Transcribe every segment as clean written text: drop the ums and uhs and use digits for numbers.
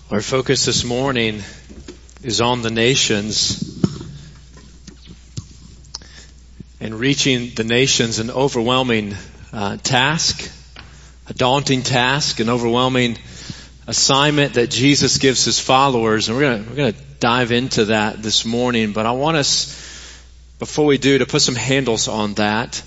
Our focus this morning is on the nations, and reaching the nations, an overwhelming task, a daunting task, an overwhelming assignment that Jesus gives his followers, and we're going to dive into that this morning. But I want us, before we do, to put some handles on that,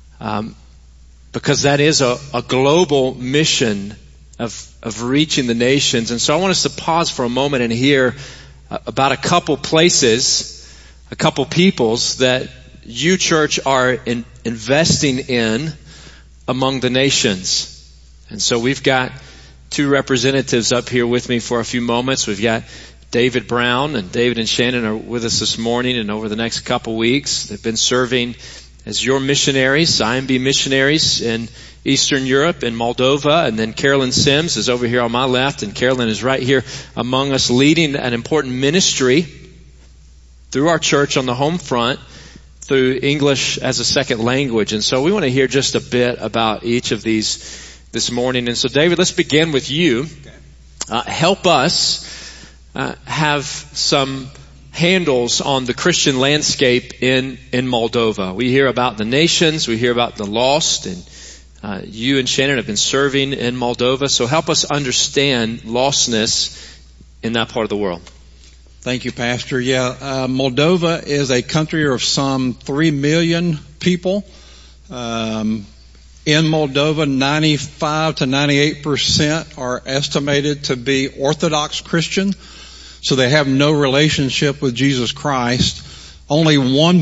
because that is a global mission of reaching the nations. And so I want us to pause for a moment and hear about a couple places, a couple peoples that you, church, are investing in among the nations. And so we've got two representatives up here with me for a few moments. We've got David Brown, and David and Shannon are with us this morning and over the next couple weeks. They've been serving as your missionaries, IMB missionaries in Eastern Europe, in Moldova. And then Carolyn Sims is over here on my left, and Carolyn is right here among us, leading an important ministry through our church on the home front through English as a second language. And so we want to hear just a bit about each of these this morning. And so David, let's begin with you. Help us have some handles on the Christian landscape in Moldova. We hear about the nations, we hear about the lost, and you and Shannon have been serving in Moldova. So help us understand lostness in that part of the world. Thank you, Pastor. Moldova is a country of some 3 million people. In Moldova, 95 to 98% are estimated to be Orthodox Christian. So they have no relationship with Jesus Christ. Only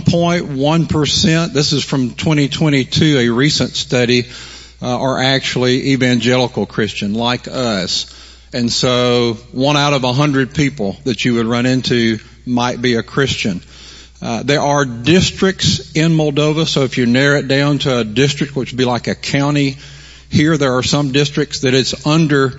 1.1%, this is from 2022, a recent study, are actually evangelical Christian like us. And so 1 out of 100 people that you would run into might be a Christian. There are districts in Moldova, so if you narrow it down to a district, which would be like a county, here there are some districts that it's under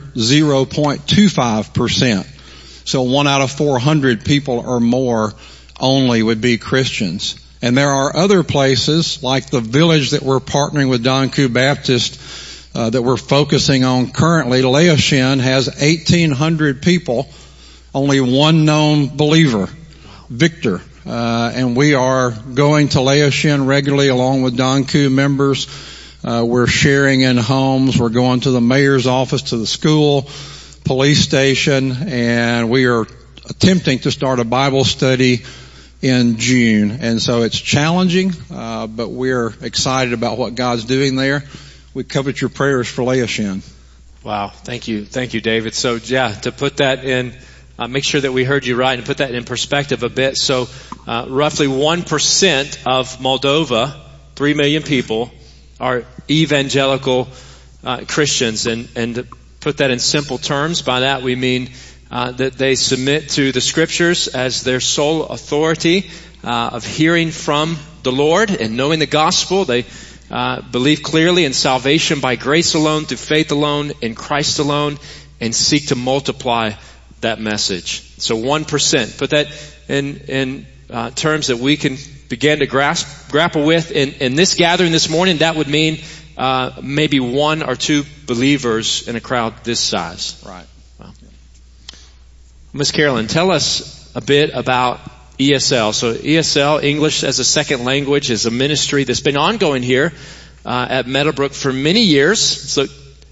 0.25%. So 1 out of 400 people or more only would be Christians. And there are other places, like the village that we're partnering with Don Ku Baptist, that we're focusing on currently. Laoshin has 1,800 people, only one known believer, Victor. And we are going to Laoshin regularly along with Don Ku members. We're sharing in homes. We're going to the mayor's office, to the school, police station, and we are attempting to start a Bible study in June. And so it's challenging, but we're excited about what God's doing there. We covet your prayers for Laoshin. Wow. Thank you. Thank you, David. So to put that in, make sure that we heard you right and put that in perspective a bit. So, roughly 1% of Moldova, 3 million people, are evangelical, Christians. And to put that in simple terms, by that we mean that they submit to the Scriptures as their sole authority of hearing from the Lord and knowing the gospel. They believe clearly in salvation by grace alone, through faith alone, in Christ alone, and seek to multiply that message. So 1%. Put that in terms that we can begin to grapple with in this gathering this morning. That would mean maybe 1 or 2 believers in a crowd this size. Right. Wow. Miss Carolyn, tell us a bit about ESL. So ESL, English as a Second Language, is a ministry that's been ongoing here at Meadowbrook for many years. So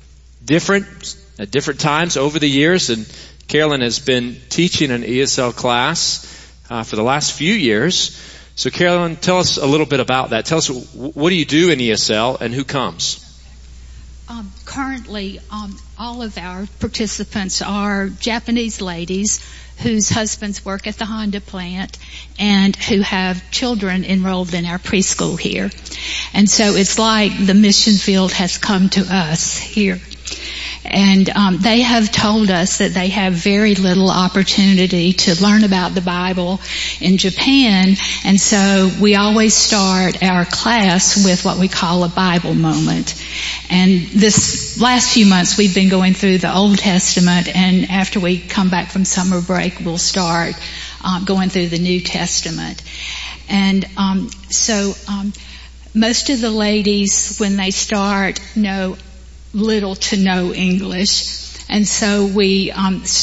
at different times over the years. And Carolyn has been teaching an ESL class for the last few years. So Carolyn, tell us a little bit about that. Tell us, what do you do in ESL and who comes? Currently, all of our participants are Japanese ladies whose husbands work at the Honda plant and who have children enrolled in our preschool here. And so it's like the mission field has come to us here. And they have told us that they have very little opportunity to learn about the Bible in Japan, and so we always start our class with what we call a Bible moment. And this last few months we've been going through the Old Testament, and after we come back from summer break we'll start going through the New Testament. And so most of the ladies, when they start, know little to no English. And so we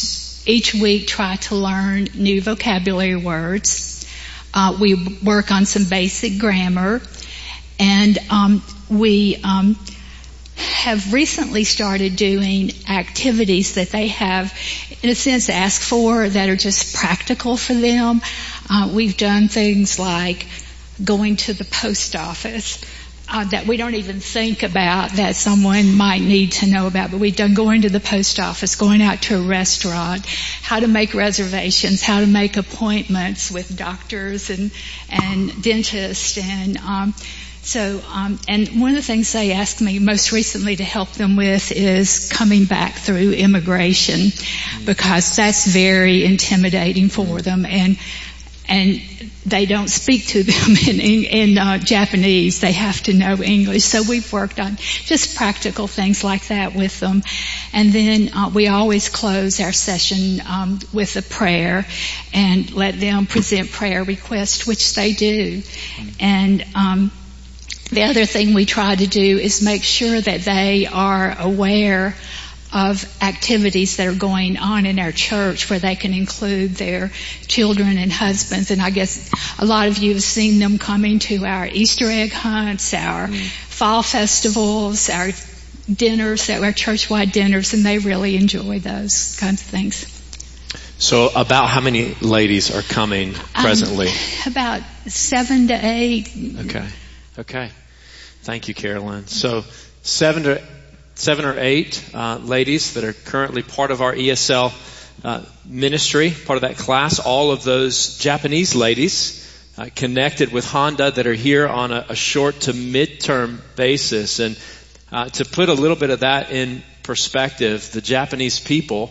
each week try to learn new vocabulary words. We work on some basic grammar, and we have recently started doing activities that they have, in a sense, asked for that are just practical for them. We've done things like going to the post office that we don't even think about that someone might need to know about, but we've done going to the post office, going out to a restaurant, how to make reservations, how to make appointments with doctors and dentists, and one of the things they asked me most recently to help them with is coming back through immigration, because that's very intimidating for them, and they don't speak to them in Japanese. They have to know English. So we've worked on just practical things like that with them. And then we always close our session with a prayer and let them present prayer requests, which they do. And the other thing we try to do is make sure that they are aware of activities that are going on in our church where they can include their children and husbands. And I guess a lot of you have seen them coming to our Easter egg hunts, our fall festivals, our dinners, our church-wide dinners, and they really enjoy those kinds of things. So about how many ladies are coming presently? About 7 to 8. Okay. Thank you, Carolyn. So 7 or 8 ladies that are currently part of our ESL ministry, part of that class. All of those Japanese ladies connected with Honda that are here on a short to mid-term basis. And to put a little bit of that in perspective, the Japanese people,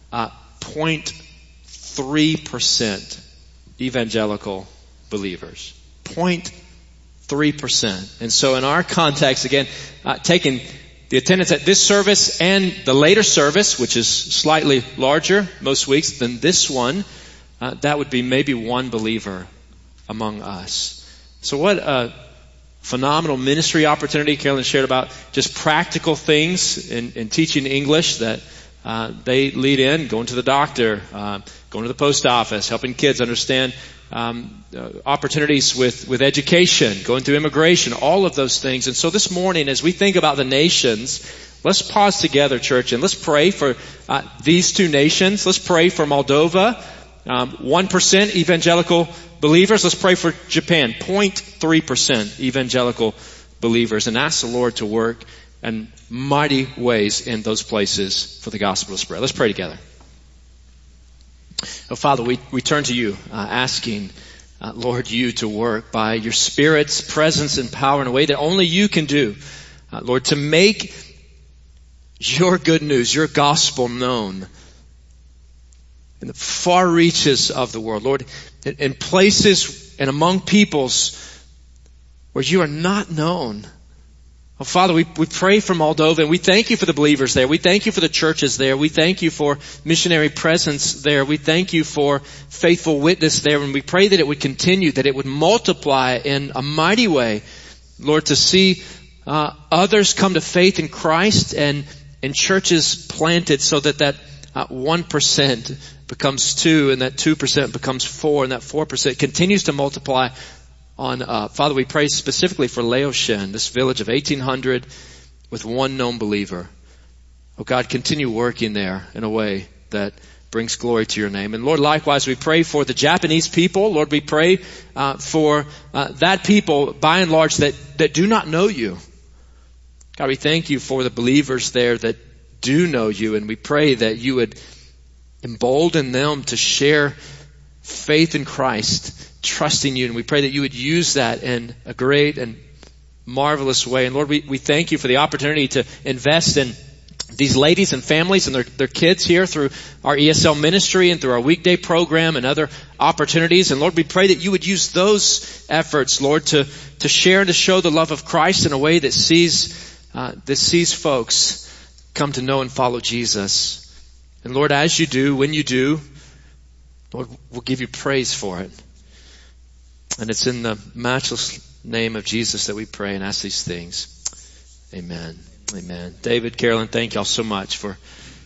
0.3% evangelical believers. 0.3%. And so in our context, again, taking the attendance at this service and the later service, which is slightly larger most weeks than this one, that would be maybe one believer among us. So what a phenomenal ministry opportunity. Carolyn shared about just practical things in teaching English that they lead in, going to the doctor, going to the post office, helping kids understand opportunities with education, going through immigration, all of those things. And so this morning, as we think about the nations, let's pause together, church, and let's pray for these two nations. Let's pray for Moldova, 1% evangelical believers. Let's pray for Japan, 0.3% evangelical believers, and ask the Lord to work in mighty ways in those places for the gospel to spread. Let's pray together. Oh, Father, we turn to you, asking, Lord, you to work by your Spirit's presence and power in a way that only you can do. Lord, to make your good news, your gospel known in the far reaches of the world. Lord, in places and among peoples where you are not known. Oh, Father, we pray for Moldova, and we thank you for the believers there. We thank you for the churches there. We thank you for missionary presence there. We thank you for faithful witness there, and we pray that it would continue, that it would multiply in a mighty way. Lord, to see others come to faith in Christ and churches planted so that 1% becomes 2, and that 2% becomes 4, and that 4% continues to multiply on up. Father, we pray specifically for Laoshen, this village of 1,800 with one known believer. Oh God, continue working there in a way that brings glory to your name. And Lord, likewise, we pray for the Japanese people. Lord, we pray for that people, by and large, that do not know you. God, we thank you for the believers there that do know you, and we pray that you would embolden them to share faith in Christ, trusting you, and we pray that you would use that in a great and marvelous way. And Lord, we thank you for the opportunity to invest in these ladies and families and their kids here through our ESL ministry and through our weekday program and other opportunities. And Lord, we pray that you would use those efforts, Lord, to share and to show the love of Christ in a way that sees folks come to know and follow Jesus. And Lord, as you do, when you do, Lord, we'll give you praise for it. And it's in the matchless name of Jesus that we pray and ask these things. Amen. Amen. David, Carolyn, thank y'all so much for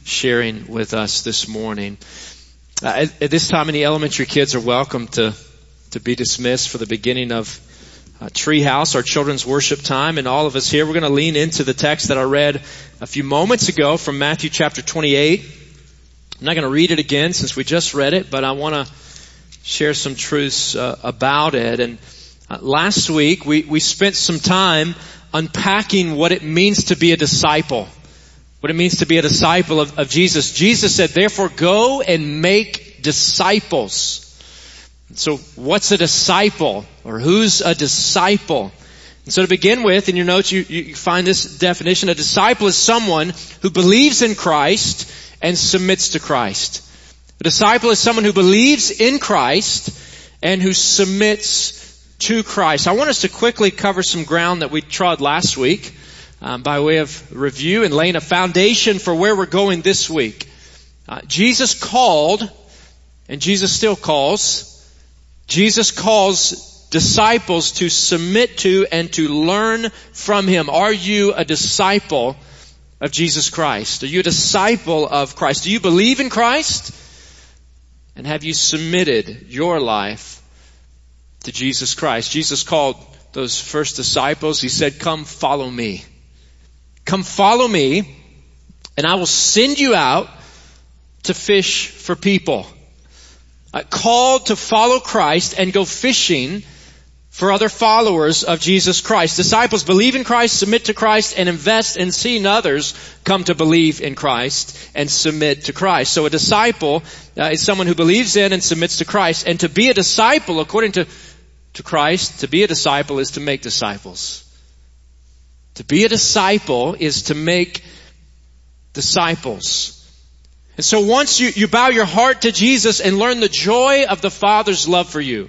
sharing with us this morning. At this time, any elementary kids are welcome to be dismissed for the beginning of Treehouse, our children's worship time. And all of us here, we're going to lean into the text that I read a few moments ago from Matthew chapter 28. I'm not going to read it again since we just read it, but I want to share some truths about it. And last week, we spent some time unpacking what it means to be a disciple. What it means to be a disciple of Jesus. Jesus said, therefore go and make disciples. So what's a disciple? Or who's a disciple? And so to begin with, in your notes, you find this definition. A disciple is someone who believes in Christ and submits to Christ. A disciple is someone who believes in Christ and who submits to Christ. I want us to quickly cover some ground that we trod last week by way of review and laying a foundation for where we're going this week. Jesus called, and Jesus still calls, Jesus calls disciples to submit to and to learn from Him. Are you a disciple of Jesus Christ? Are you a disciple of Christ? Do you believe in Christ? And have you submitted your life to Jesus Christ? Jesus called those first disciples. He said, come follow me. Come follow me, and I will send you out to fish for people. Called to follow Christ and go fishing for other followers of Jesus Christ. Disciples believe in Christ, submit to Christ, and invest in seeing others come to believe in Christ and submit to Christ. So a disciple is someone who believes in and submits to Christ. And to be a disciple, according to Christ, to be a disciple is to make disciples. To be a disciple is to make disciples. And so once you bow your heart to Jesus and learn the joy of the Father's love for you,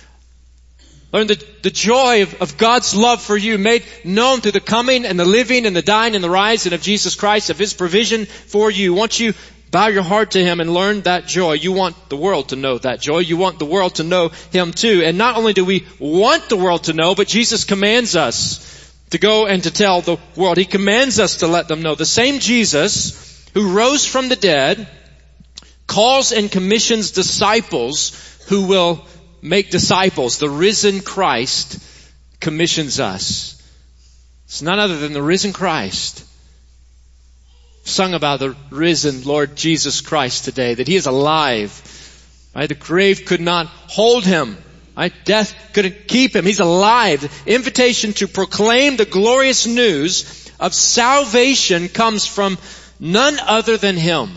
learn the joy of God's love for you made known through the coming and the living and the dying and the rising of Jesus Christ, of His provision for you. Once you bow your heart to Him and learn that joy, you want the world to know that joy. You want the world to know Him too. And not only do we want the world to know, but Jesus commands us to go and to tell the world. He commands us to let them know. The same Jesus who rose from the dead calls and commissions disciples who will make disciples. The risen Christ commissions us. It's none other than the risen Christ. Sung about the risen Lord Jesus Christ today, that He is alive. Right? The grave could not hold Him. Right? Death couldn't keep Him. He's alive. The invitation to proclaim the glorious news of salvation comes from none other than Him.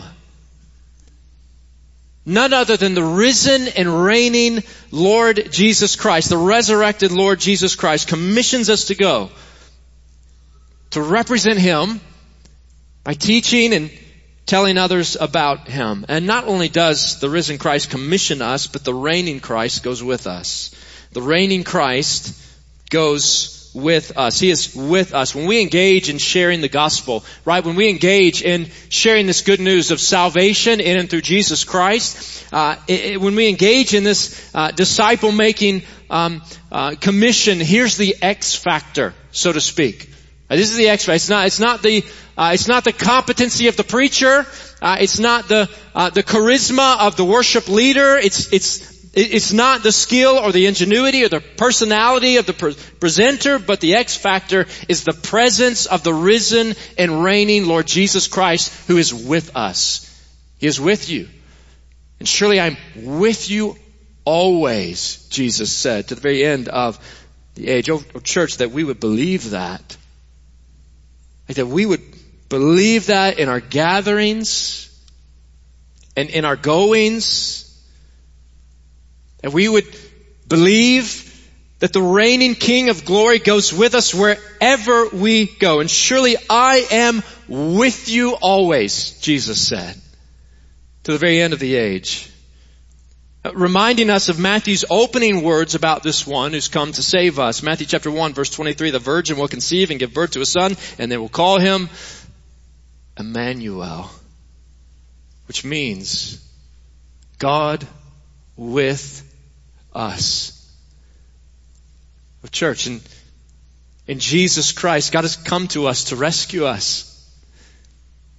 None other than the risen and reigning Lord Jesus Christ. The resurrected Lord Jesus Christ commissions us to go to represent Him by teaching and telling others about Him. And not only does the risen Christ commission us, but the reigning Christ goes with us. The reigning Christ goes with us. He is with us. When we engage in sharing the gospel, right? When we engage in sharing this good news of salvation in and through Jesus Christ, when we engage in this disciple-making commission, here's the X factor, so to speak. This is the X factor. It's not the competency of the preacher. It's not the charisma of the worship leader. It's not the skill or the ingenuity or the personality of the presenter, but the X factor is the presence of the risen and reigning Lord Jesus Christ, who is with us. He is with you. And surely I'm with you always, Jesus said, to the very end of the age. Oh, church, that we would believe that. That we would believe that in our gatherings and in our goings. That we would believe that the reigning King of glory goes with us wherever we go. And surely I am with you always, Jesus said, to the very end of the age. Reminding us of Matthew's opening words about this one who's come to save us. Matthew chapter 1, verse 23, the virgin will conceive and give birth to a son, and they will call him Emmanuel, which means God with us. Well, church, in Jesus Christ, God has come to us to rescue us. He's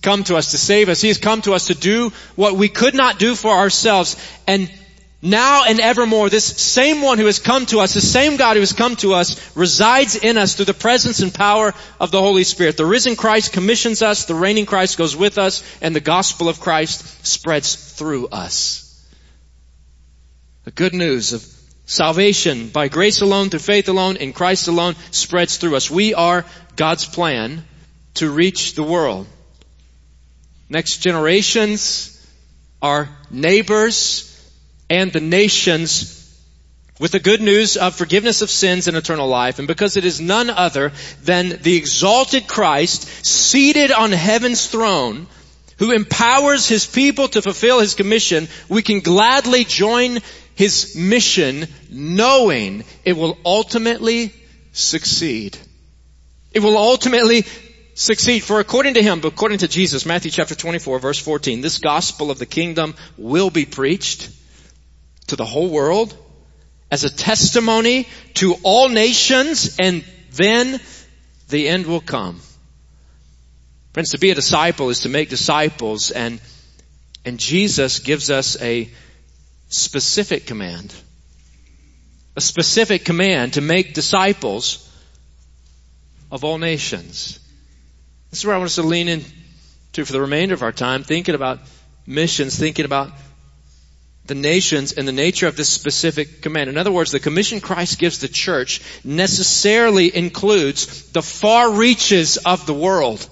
come to us to save us. He has come to us to do what we could not do for ourselves. And now and evermore, this same one who has come to us, the same God who has come to us, resides in us through the presence and power of the Holy Spirit. The risen Christ commissions us, the reigning Christ goes with us, and the gospel of Christ spreads through us. The good news of salvation by grace alone, through faith alone, in Christ alone, spreads through us. We are God's plan to reach the world. Next generations, our neighbors, and the nations with the good news of forgiveness of sins and eternal life. And because it is none other than the exalted Christ seated on heaven's throne, who empowers His people to fulfill His commission, we can gladly join His mission knowing it will ultimately succeed. It will ultimately succeed. For according to Him, according to Jesus, Matthew chapter 24, verse 14, this gospel of the kingdom will be preached to the whole world as a testimony to all nations, and then the end will come. Friends, to be a disciple is to make disciples, and Jesus gives us a specific command. A specific command to make disciples of all nations. This is where I want us to lean into for the remainder of our time, thinking about missions, thinking about the nations and the nature of this specific command. In other words, the commission Christ gives the church necessarily includes the far reaches of the world.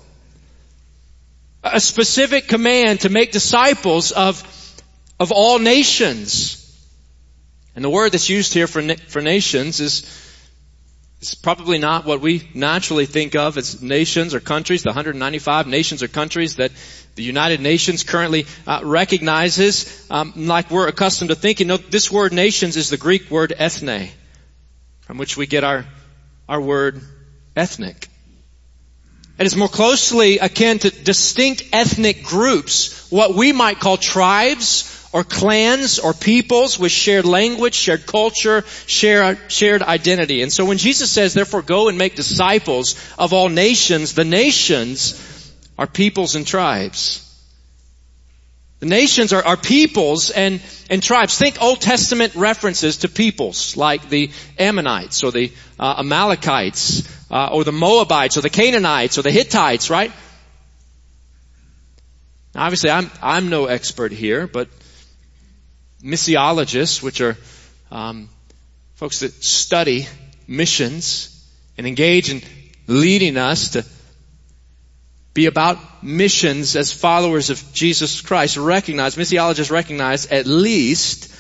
A specific command to make disciples of all nations. And the word that's used here for nations is probably not what we naturally think of as nations or countries, the 195 nations or countries that the United Nations currently recognizes, like we're accustomed to thinking. No, this word nations is the Greek word ethne, from which we get our word ethnic. It is more closely akin to distinct ethnic groups, what we might call tribes or clans or peoples with shared language, shared culture, shared identity. And so when Jesus says, therefore go and make disciples of all nations, the nations are peoples and tribes. The nations are peoples and tribes. Think Old Testament references to peoples like the Ammonites or the Amalekites or the Moabites or the Canaanites or the Hittites, right? Now, obviously, I'm no expert here, but missiologists, which are folks that study missions and engage in leading us to be about missions as followers of Jesus Christ, missiologists recognize at least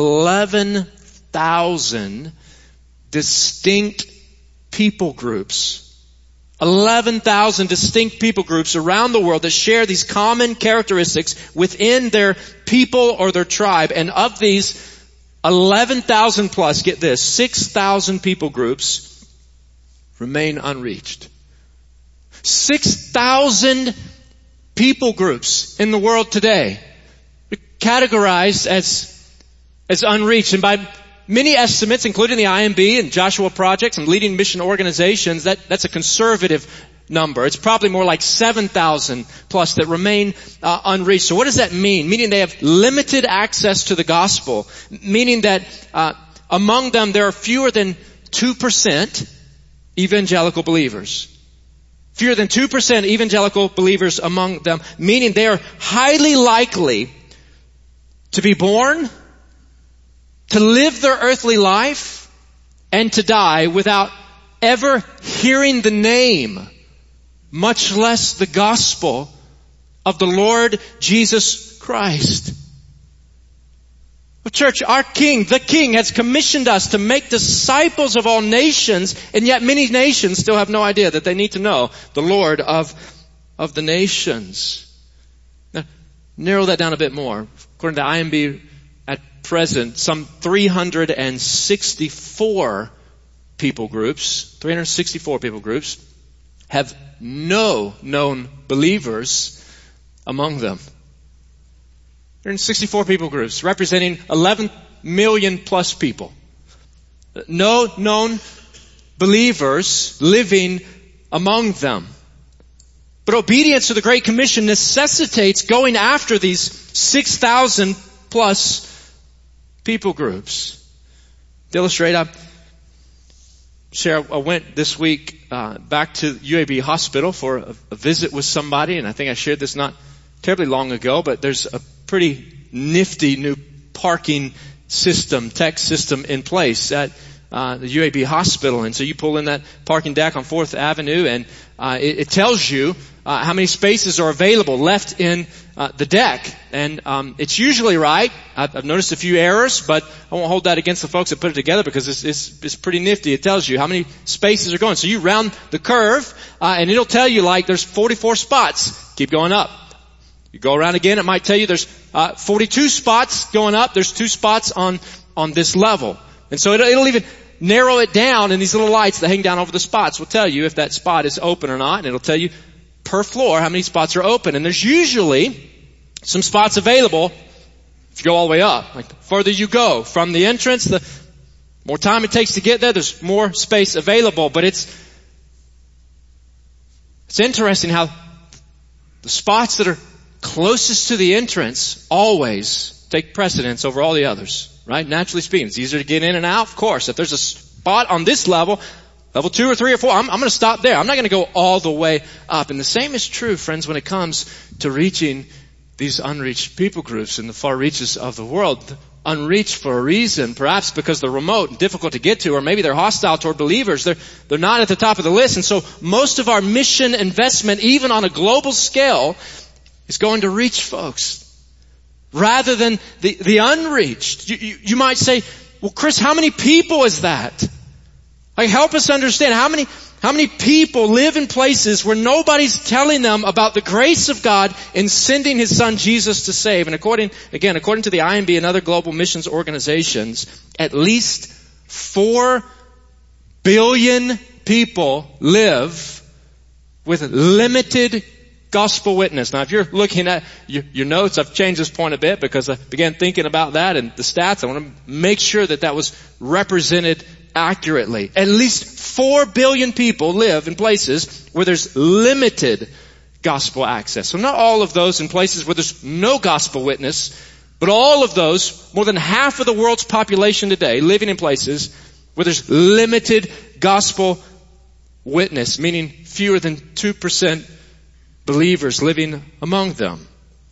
11,000 distinct people groups. 11,000 distinct people groups around the world that share these common characteristics within their people or their tribe. And of these 11,000 plus, get this, 6,000 people groups remain unreached. 6,000 people groups in the world today categorized as unreached. And by many estimates, including the IMB and Joshua Project and leading mission organizations, that's a conservative number. It's probably more like 7,000 plus that remain unreached. So what does that mean? Meaning they have limited access to the gospel. Meaning that among them there are fewer than 2% evangelical believers. Fewer than 2% evangelical believers among them. Meaning they are highly likely to be born, to live their earthly life, and to die without ever hearing the name, much less the gospel of the Lord Jesus Christ. Well, church, our King, the King, has commissioned us to make disciples of all nations, and yet many nations still have no idea that they need to know the Lord of the nations. Now, narrow that down a bit more. According to IMB, at present, some 364 people groups have no known believers among them. 364 people groups representing 11 million plus people. No known believers living among them. But obedience to the Great Commission necessitates going after these 6,000 plus people groups. To illustrate, I went this week back to UAB Hospital for a visit with somebody, and I think I shared this not terribly long ago, but there's a pretty nifty new parking system, tech system in place at the UAB Hospital. And so you pull in that parking deck on 4th Avenue, and it tells you how many spaces are available left in the deck. And it's usually right. I've noticed a few errors, but I won't hold that against the folks that put it together because it's pretty nifty. It tells you how many spaces are going. So you round the curve, and it'll tell you like there's 44 spots. Keep going up. You go around again, it might tell you there's 42 spots going up. There's 2 spots on this level. And so it'll even narrow it down, and these little lights that hang down over the spots will tell you if that spot is open or not, and it'll tell you per floor how many spots are open. And there's usually some spots available if you go all the way up. Like the further you go from the entrance, the more time it takes to get there, there's more space available. But it's interesting how the spots that are closest to the entrance always take precedence over all the others, right? Naturally speaking, it's easier to get in and out. Of course, if there's a spot on this level 2 or 3 or 4, I'm going to stop there. I'm not going to go all the way up. And the same is true, friends, when it comes to reaching these unreached people groups in the far reaches of the world. Unreached for a reason, perhaps because they're remote and difficult to get to, or maybe they're hostile toward believers. They're not at the top of the list. And so most of our mission investment, even on a global scale, is going to reach folks rather than the unreached. You might say, well, Chris, how many people is that? Like, help us understand how many people live in places where nobody's telling them about the grace of God in sending His Son Jesus to save. And according to the IMB and other global missions organizations, at least 4 billion people live with limited gospel witness. Now, if you're looking at your notes, I've changed this point a bit because I began thinking about that and the stats. I want to make sure that was represented accurately. At least 4 billion people live in places where there's limited gospel access. So not all of those in places where there's no gospel witness, but all of those, more than half of the world's population today, living in places where there's limited gospel witness, meaning fewer than 2% believers living among them.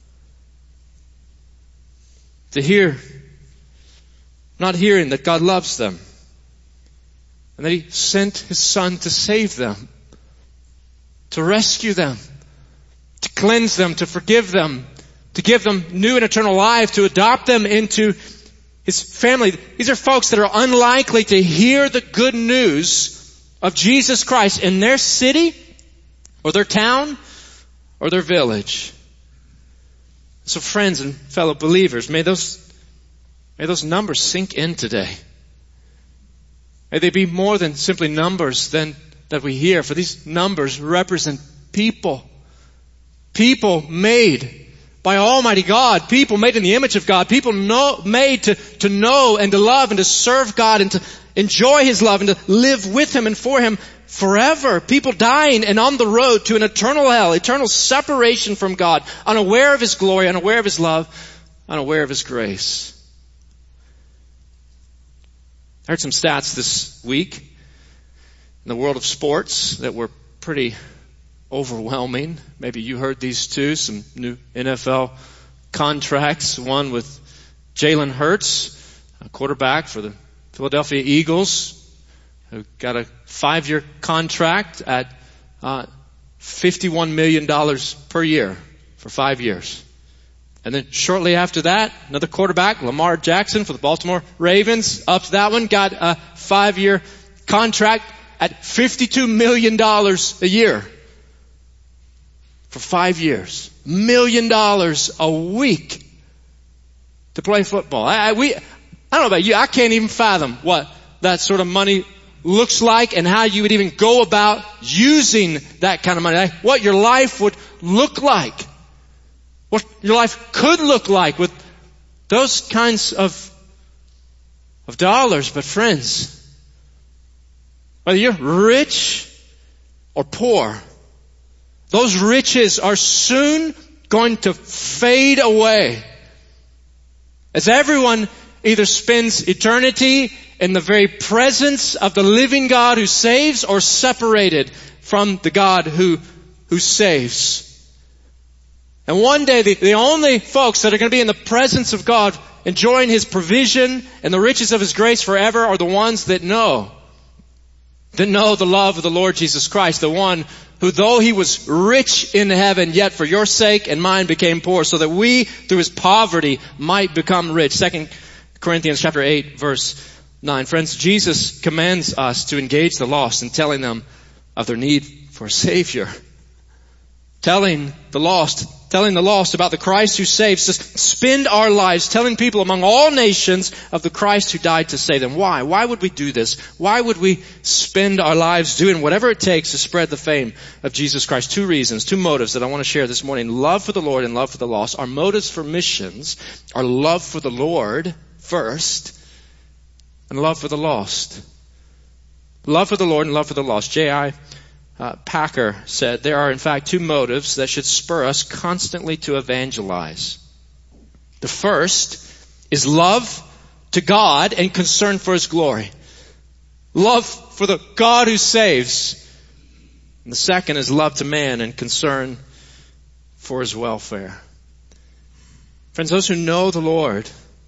Not hearing that God loves them, and that He sent His Son to save them, to rescue them, to cleanse them, to forgive them, to give them new and eternal life, to adopt them into His family. These are folks that are unlikely to hear the good news of Jesus Christ in their city or their town or their village. So friends and fellow believers, may those numbers sink in today. May they be more than simply numbers that we hear, for these numbers represent people. People made by Almighty God, people made in the image of God, people made to know and to love and to serve God and to enjoy His love and to live with Him and for Him forever. People dying and on the road to an eternal hell, eternal separation from God, unaware of His glory, unaware of His love, unaware of His grace. I heard some stats this week in the world of sports that were pretty overwhelming. Maybe you heard these too. Some new NFL contracts. One with Jalen Hurts, a quarterback for the Philadelphia Eagles, who got a 5-year contract at $51 million per year for 5 years. And then shortly after that, another quarterback, Lamar Jackson for the Baltimore Ravens, ups that one, got a 5-year contract at $52 million a year for 5 years. $1 million a week to play football. I don't know about you, I can't even fathom what that sort of money looks like and how you would even go about using that kind of money. What your life would look like. What your life could look like with those kinds of dollars. But friends, whether you're rich or poor, Those riches are soon going to fade away as everyone either spends eternity in the very presence of the living God who saves or separated from the God who saves. And one day the only folks that are going to be in the presence of God enjoying His provision and the riches of His grace forever are the ones that know the love of the Lord Jesus Christ, the one who, though He was rich in heaven, yet for your sake and mine became poor, so that we, through His poverty, might become rich. 2 Corinthians chapter 8, verse 9. Friends, Jesus commands us to engage the lost in telling them of their need for a Savior. Telling the lost about the Christ who saves, to spend our lives telling people among all nations of the Christ who died to save them. Why? Why would we do this? Why would we spend our lives doing whatever it takes to spread the fame of Jesus Christ? Two reasons, two motives that I want to share this morning. Love for the Lord and love for the lost. Our motives for missions are love for the Lord first and love for the lost. Love for the Lord and love for the lost. J.I. Packer said, there are in fact two motives that should spur us constantly to evangelize. The first is love to God and concern for His glory. Love for the God who saves. And the second is love to man and concern for His welfare. Friends, those who know the Lord,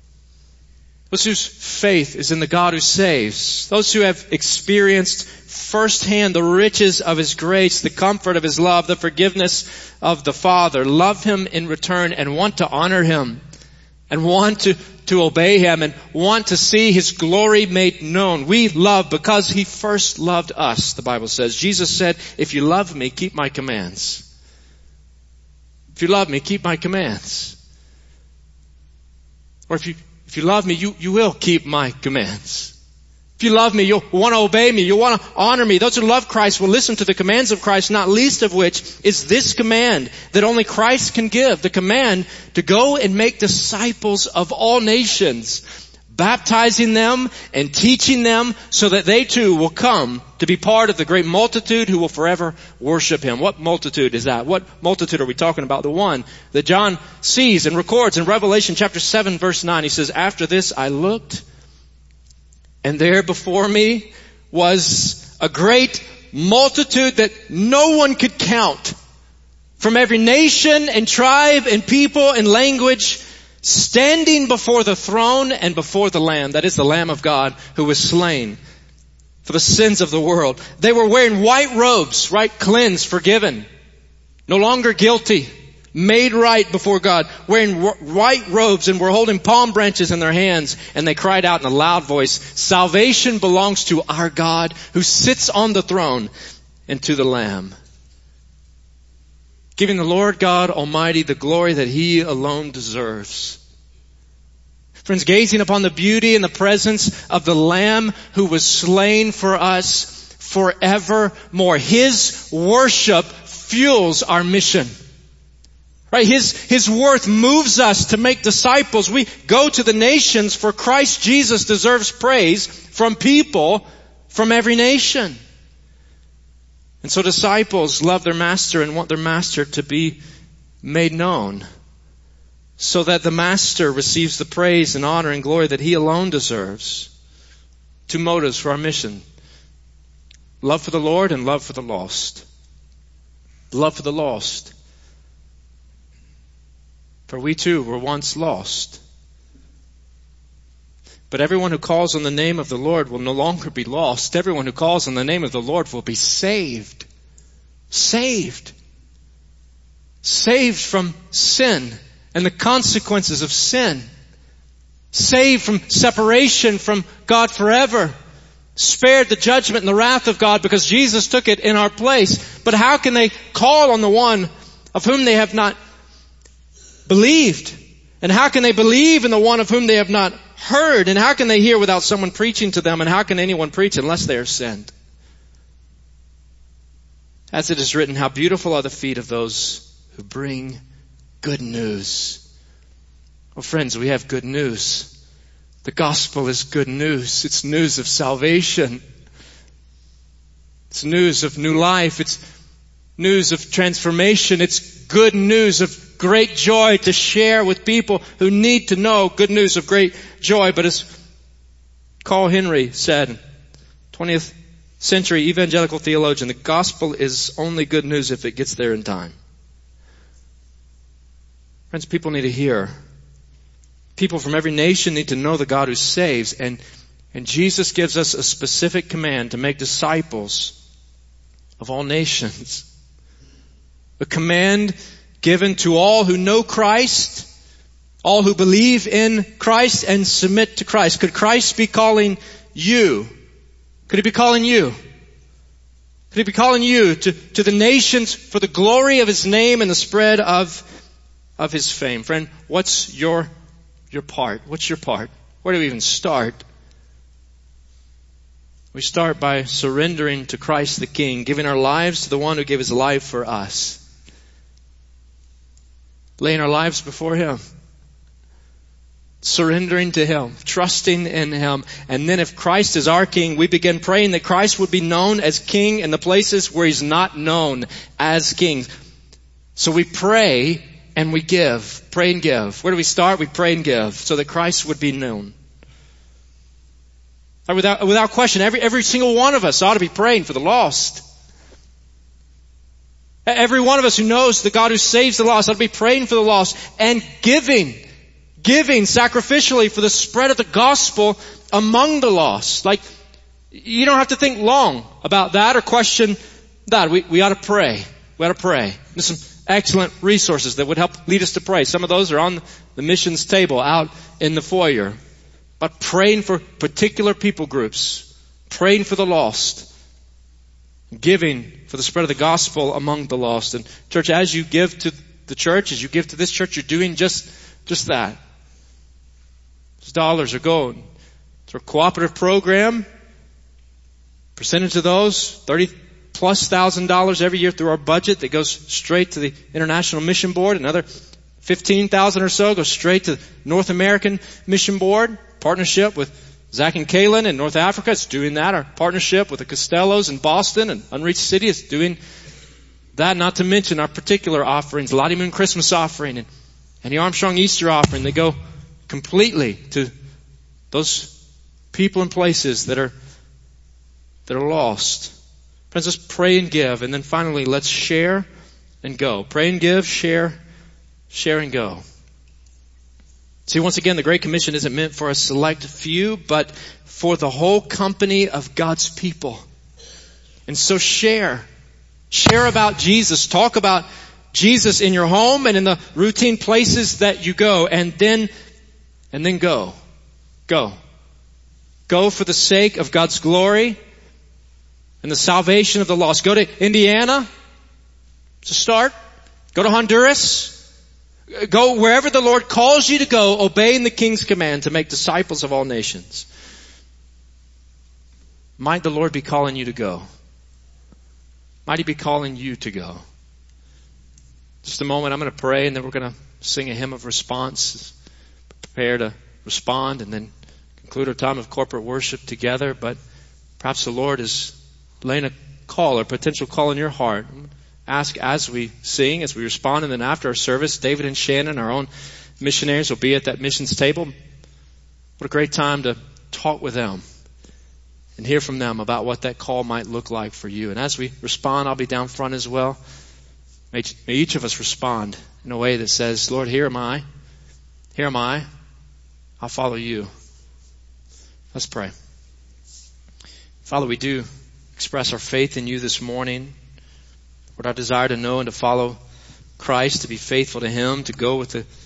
those whose faith is in the God who saves, those who have experienced firsthand the riches of His grace, the comfort of His love, the forgiveness of the Father, love Him in return and want to honor Him and want to obey Him and want to see His glory made known. We love because He first loved us, the Bible says. Jesus said, if you love me, keep my commands. If you love me, keep my commands. Or if you love me, you will keep my commands. If you love me, you'll want to obey me. You'll want to honor me. Those who love Christ will listen to the commands of Christ, not least of which is this command that only Christ can give. The command to go and make disciples of all nations, baptizing them and teaching them so that they too will come to be part of the great multitude who will forever worship Him. What multitude is that? What multitude are we talking about? The one that John sees and records in Revelation chapter 7 verse 9. He says, after this I looked, and there before me was a great multitude that no one could count, from every nation and tribe and people and language, standing before the throne and before the Lamb. That is the Lamb of God who was slain for the sins of the world. They were wearing white robes, right? Cleansed, forgiven, no longer guilty, made right before God, wearing white robes, and were holding palm branches in their hands, and they cried out in a loud voice, salvation belongs to our God who sits on the throne and to the Lamb. Giving the Lord God Almighty the glory that He alone deserves. Friends, gazing upon the beauty and the presence of the Lamb who was slain for us forevermore. His worship fuels our mission. Right? His worth moves us to make disciples. We go to the nations, for Christ Jesus deserves praise from people from every nation. And so disciples love their master and want their master to be made known, so that the master receives the praise and honor and glory that He alone deserves. Two motives for our mission: love for the Lord and love for the lost. Love for the lost. For we too were once lost. But everyone who calls on the name of the Lord will no longer be lost. Everyone who calls on the name of the Lord will be saved. Saved. Saved from sin and the consequences of sin. Saved from separation from God forever. Spared the judgment and the wrath of God because Jesus took it in our place. But how can they call on the one of whom they have not believed? And how can they believe in the one of whom they have not heard? And how can they hear without someone preaching to them? And how can anyone preach unless they are sent? As it is written, how beautiful are the feet of those who bring good news. Well, friends, we have good news. The gospel is good news. It's news of salvation. It's news of new life. It's news of transformation. It's good news of great joy to share with people who need to know good news of great joy. But as Carl Henry said, 20th century evangelical theologian, the gospel is only good news if it gets there in time. Friends, people need to hear. People from every nation need to know the God who saves. And Jesus gives us a specific command to make disciples of all nations. A command given to all who know Christ, all who believe in Christ and submit to Christ. Could Christ be calling you? Could He be calling you? Could He be calling you to the nations for the glory of His name and the spread of His fame? Friend, what's your part? What's your part? Where do we even start? We start by surrendering to Christ the King, giving our lives to the one who gave His life for us. Laying our lives before Him. Surrendering to Him, trusting in Him. And then if Christ is our King, we begin praying that Christ would be known as King in the places where He's not known as King. So we pray and we give. Pray and give. Where do we start? We pray and give so that Christ would be known. Without question, every single one of us ought to be praying for the lost. Every one of us who knows the God who saves the lost ought to be praying for the lost and giving sacrificially for the spread of the gospel among the lost. Like, you don't have to think long about that or question that. We ought to pray. We ought to pray. There's some excellent resources that would help lead us to pray. Some of those are on the missions table out in the foyer. But praying for particular people groups, praying for the lost, giving for the spread of the gospel among the lost. And church, as you give to the church, as you give to this church, you're doing just that. Those dollars are going to a cooperative program. Percentage of those, $30,000+ every year through our budget that goes straight to the International Mission Board. Another $15,000 or so goes straight to the North American Mission Board. Partnership with Zach and Kaylin in North Africa is doing that. Our partnership with the Costellos in Boston and Unreached City is doing that. Not to mention our particular offerings, Lottie Moon Christmas offering and the Armstrong Easter offering. They go completely to those people and places that are lost. Friends, let's pray and give. And then finally, let's share and go. Pray and give, share and go. See, once again, the Great Commission isn't meant for a select few, but for the whole company of God's people. And so share. Share about Jesus. Talk about Jesus in your home and in the routine places that you go. And then go. Go. Go for the sake of God's glory and the salvation of the lost. Go to Indiana to start. Go to Honduras. Go wherever the Lord calls you to go, obeying the King's command to make disciples of all nations. Might the Lord be calling you to go? Might He be calling you to go? Just a moment, I'm going to pray and then we're going to sing a hymn of response. Prepare to respond and then conclude our time of corporate worship together. But perhaps the Lord is laying a call or potential call in your heart. Ask as we sing, as we respond, and then after our service, David and Shannon, our own missionaries, will be at that missions table. What a great time to talk with them and hear from them about what that call might look like for you. And as we respond, I'll be down front as well. May each of us respond in a way that says, Lord, here am I. Here am I. I'll follow you. Let's pray. Father, we do express our faith in you this morning. Lord, our desire to know and to follow Christ, to be faithful to Him, to go with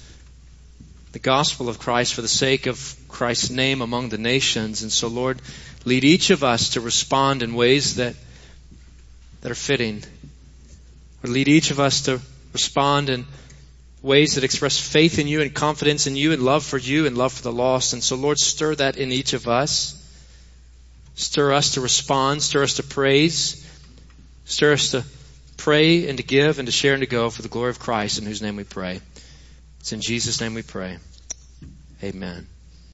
the gospel of Christ for the sake of Christ's name among the nations. And so, Lord, lead each of us to respond in ways that are fitting. Or lead each of us to respond in ways that express faith in you and confidence in you and love for you and love for the lost. And so, Lord, stir that in each of us. Stir us to respond. Stir us to praise. Stir us to pray and to give and to share and to go for the glory of Christ, in whose name we pray. It's in Jesus' name we pray. Amen.